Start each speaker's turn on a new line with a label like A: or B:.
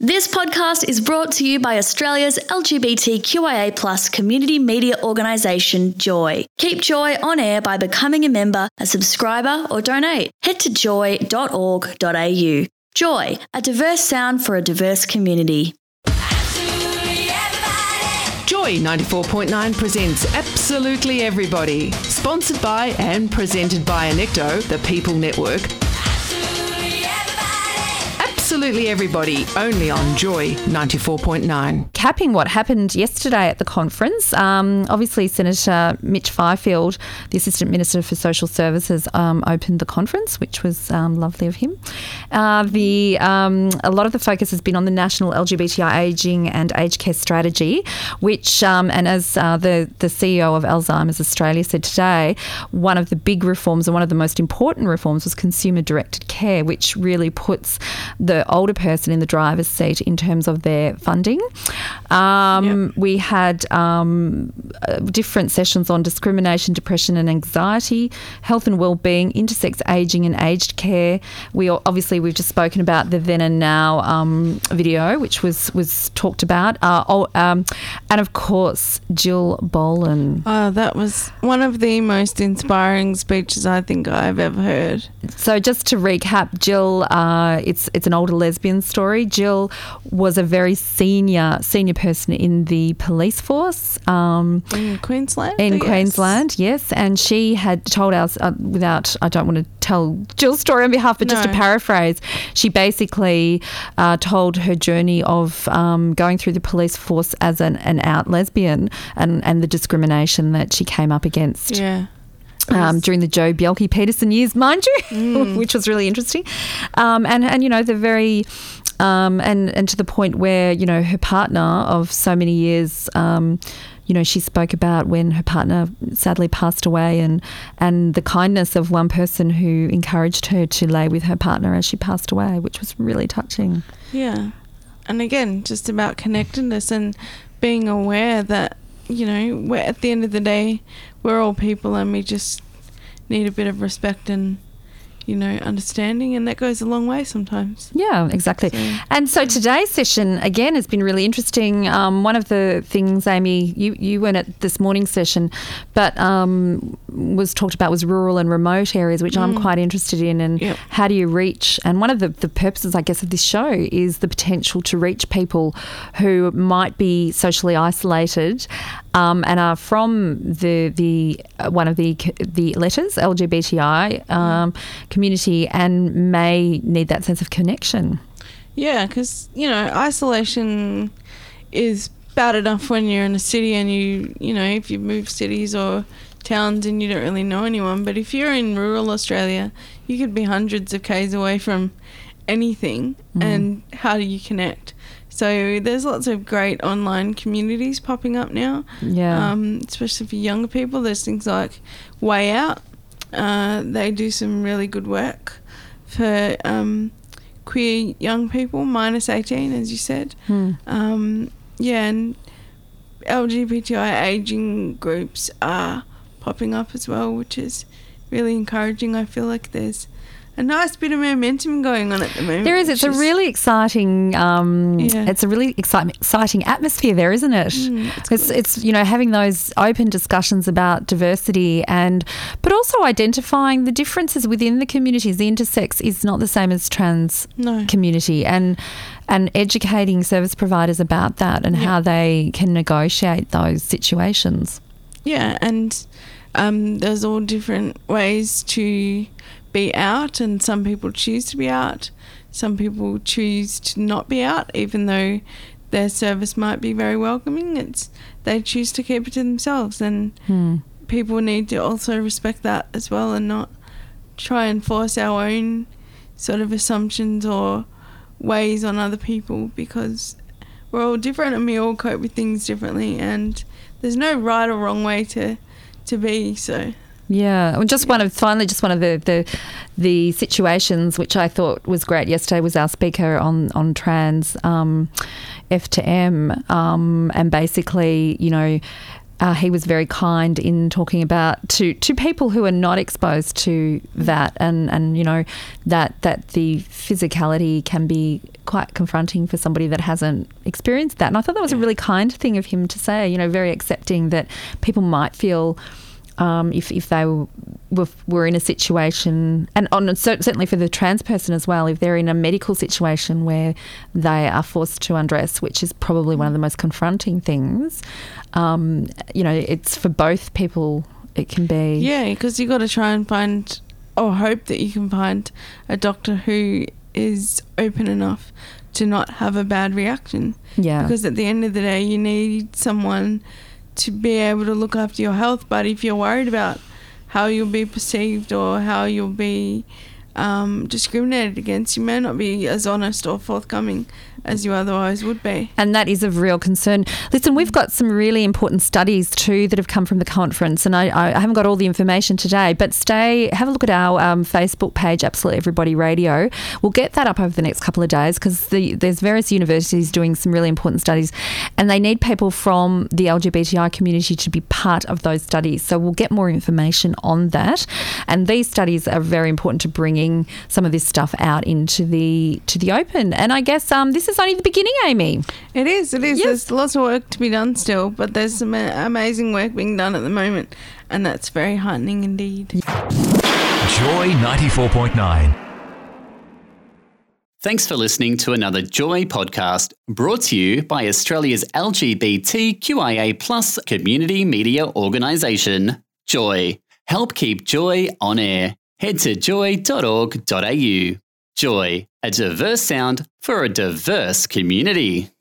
A: This podcast is brought to you by Australia's LGBTQIA+ community media organisation, Joy. Keep Joy on air by becoming a member, a subscriber or donate. Head to joy.org.au. Joy, a diverse sound for a diverse community.
B: Joy 94.9 presents Absolutely Everybody. Sponsored by and presented by Anecto, the People Network. Absolutely Everybody, only on Joy 94.9.
C: Capping what happened yesterday at the conference, obviously Senator Mitch Fifield, the Assistant Minister for Social Services, opened the conference, which was lovely of him. A lot of the focus has been on the National LGBTI Ageing and Aged Care Strategy, which, and as the CEO of Alzheimer's Australia said today, one of the big reforms and one of the most important reforms was consumer-directed care, which really puts the older person in the driver's seat in terms of their funding. We had different sessions on discrimination, depression and anxiety, health and wellbeing, intersex ageing and aged care. We've just spoken about the Then and Now video, which was talked about. And of course, Jill Boland.
D: That was one of the most inspiring speeches I think I've ever heard.
C: So just to recap, Jill, it's an older lesbian story. Jill was a very senior person in the police force.
D: In Queensland?
C: Queensland, yes. And she had told us, I don't want to tell Jill's story on behalf, but just to paraphrase, she basically told her journey of going through the police force as an out lesbian and the discrimination that she came up against.
D: Yeah.
C: During the Joe Bjelke-Petersen years, mind you, which was really interesting. And you know, the very and to the point where, you know, her partner of so many years, you know, she spoke about when her partner sadly passed away and the kindness of one person who encouraged her to lay with her partner as she passed away, which was really touching.
D: Yeah. And again, just about connectedness and being aware that, you know, we're, at the end of the day, we're all people and we just need a bit of respect and, you know, understanding, and that goes a long way sometimes.
C: Yeah, exactly. And so today's session, again, has been really interesting. One of the things, Amy, you weren't at this morning's session, but was talked about was rural and remote areas, which I'm quite interested in, and how do you reach, and one of the purposes, I guess, of this show is the potential to reach people who might be socially isolated and are from the one of the letters, LGBTI community, and may need that sense of connection.
D: Yeah, because, you know, isolation is bad enough when you're in a city and you know, if you move cities or towns and you don't really know anyone. But if you're in rural Australia, you could be hundreds of k's away from anything, and how do you connect? So there's lots of great online communities popping up now. Yeah. Especially for younger people. There's things like Way Out. They do some really good work for queer young people, minus 18, as you said. And LGBTI ageing groups are popping up as well, which is really encouraging. I feel like there's a nice bit of momentum going on at the moment.
C: There is. It's a really exciting. It's a really exciting atmosphere there, isn't it? It's you know, having those open discussions about diversity but also identifying the differences within the communities. The intersex is not the same as trans community, and educating service providers about that and how they can negotiate those situations. Yeah,
D: and there's all different ways to be out, and some people choose to be out, some people choose to not be out, even though their service might be very welcoming. They choose to keep it to themselves, and people need to also respect that as well, and not try and force our own sort of assumptions or ways on other people, because we're all different and we all cope with things differently, and there's no right or wrong way to be. So
C: yeah, well, one of the situations which I thought was great yesterday was our speaker on trans F to M, and basically, you know, he was very kind in talking about to people who are not exposed to that, and you know that the physicality can be quite confronting for somebody that hasn't experienced that. And I thought that was a really kind thing of him to say, you know, very accepting that people might feel if they were in a situation, and certainly for the trans person as well, if they're in a medical situation where they are forced to undress, which is probably one of the most confronting things, you know, it's for both people. It can be. Yeah,
D: because you got to try and find, or hope that you can find, a doctor who is open enough to not have a bad reaction.
C: Yeah.
D: Because at the end of the day, you need someone to be able to look after your health. But if you're worried about how you'll be perceived or how you'll be discriminated against, you may not be as honest or forthcoming as you otherwise would be.
C: And that is of real concern. Listen, we've got some really important studies too that have come from the conference, and I haven't got all the information today, but have a look at our Facebook page, Absolute Everybody Radio. We'll get that up over the next couple of days because there's various universities doing some really important studies, and they need people from the LGBTI community to be part of those studies. So we'll get more information on that. And these studies are very important to bringing some of this stuff out into the open. And I guess this is only the beginning, Amy.
D: It is. Yes. There's lots of work to be done still, but there's some amazing work being done at the moment, and that's very heartening indeed.
E: Joy 94.9.
F: Thanks for listening to another Joy podcast brought to you by Australia's LGBTQIA+ community media organisation, Joy. Help keep Joy on air. Head to joy.org.au. Joy, a diverse sound for a diverse community.